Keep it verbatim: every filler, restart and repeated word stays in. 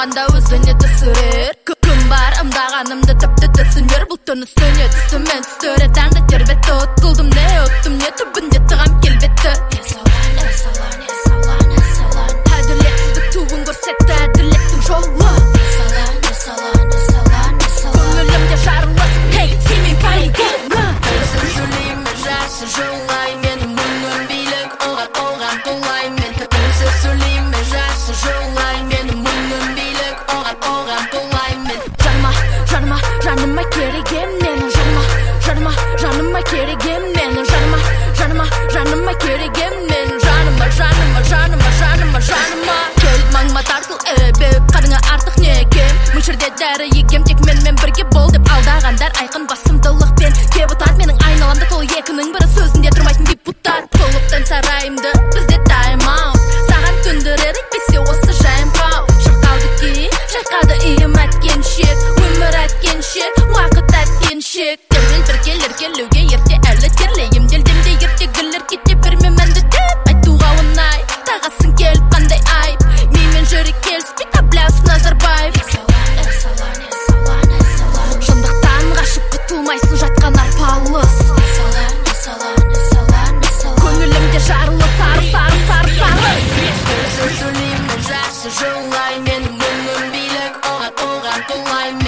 ойланғанда өзіне түсірер. Күн бар ымдағанымды тіпті түсінер. Бұлттың үстіне түсті мен түстіре таңды тербетті. От қылдым не оттым не түбінде тығам келбетті. Эсалан, эсалан, эсалан, эсалан. Әділетсіздік туын көрсетті әділеттің жолы. Эсалан, эсалан, эсалан, эсалан. Көңілімде жарылыс, хей, семей полигоны. Өзі сөйлеймін жасы жолай, менің мұңым билік оған оған толай. Мен өзі сөйлеймін жасы жолай, менің мұңым билік оған оған толай. Мен жарма, жарма, жаныма керегем менің жарма, жарма, жаныма керегем менің жарма, жарма, жаныма керегем менің жаныма, жаныма, жаныма, жаныма, жаныма. Келіп маңыма тартыл өбіп, қадыңа артық не кем. Мөлшерде дәрі егем, тек менімен бірге бол деп алдағандар айқын басымдылықпен. Кебутат менің айналамда толы екінің бірі сөзінде тұрмайтын депутат. Толыптан сарайымды бізде тайм-аут, саған түндірер етпесе осы жайым қау. Шырқалды кейін, шайқады иым әткенше, өмір әткенше, уақыт әткенше. Тербел бір келер келуге ерте әлі терлейім, делдемде ерте гүлер кете берме мәнді деп айтуға оңай. Тағасын келіп қандай айып, менімен жүрек келіспей Абляус Назарбаев. Эсалан, эсалан, эсалан, эсалан. Шындықтан қашып құтылмайсың жатқан арпалыс. Эсалан, эсалан, эсалан, эсалан. Көңілімде жарылы сары, сары, сары, сары. Өзі сөйлеймін жасы жолай, менің мұңым билік оған оған толай.